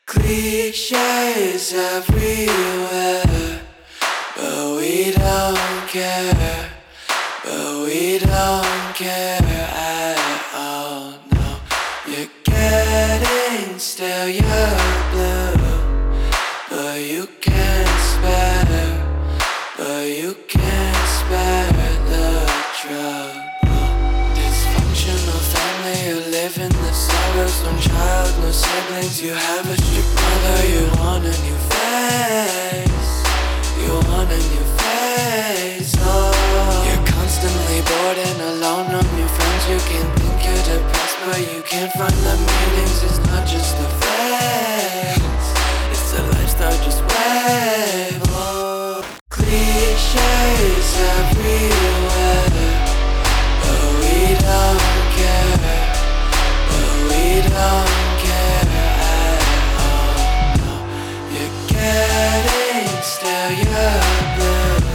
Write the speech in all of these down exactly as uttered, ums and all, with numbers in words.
Cliches everywhere, but we don't care, but we don't care at all. No, you're getting stale, you're blue, but you can't spare, but you can't spare the trouble. Dysfunctional family, you live in the suburbs. One child, no siblings, you have a strict mother. You want a new face, you want a new face. Oh, you're constantly bored and alone on your friends. You can think you're depressed, but you can't find the meanings. It's not just a phase, it's a lifestyle, just wave. Oh, cliches everywhere, but we don't care, but we don't care at all. No, you're getting stale, you're blue,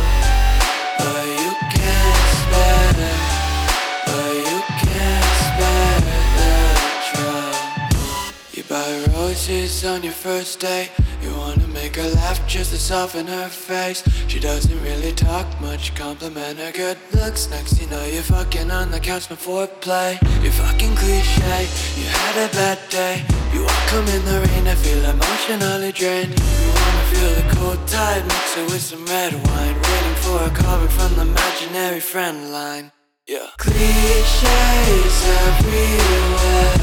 but you can't spare, but you can't spare the trouble. You buy roses on your first date. You wanna make her laugh just to soften her face. She doesn't really talk much, compliment her good looks. Next you know you're fucking on the couch before play. You're fucking cliche, you had a bad day. You walk home in the rain, I feel emotionally drained. You wanna feel the cold tide, mix it with some red wine. Waiting for a call back from the imaginary friend line. Yeah. Cliches everywhere,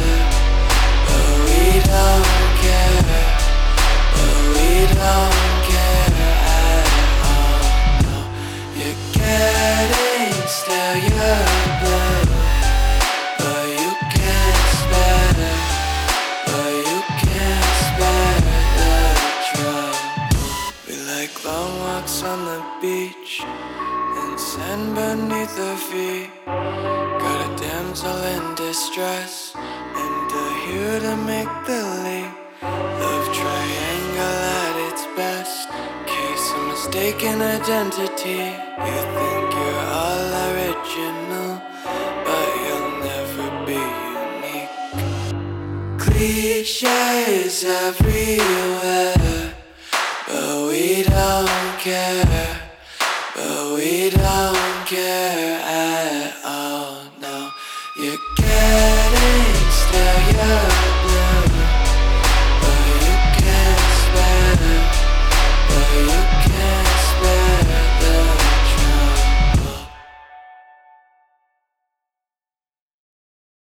but we don't care, but we don't care at all. No, you're getting stale, you're blue, but you can't spare, but you can't spare the trouble. We like long walks on the beach and sand beneath our feet. Got a damsel in distress and a hue to make the leap. Love triangle at its best, case of mistaken identity. You think you're all original, but you'll never be unique. Cliches everywhere,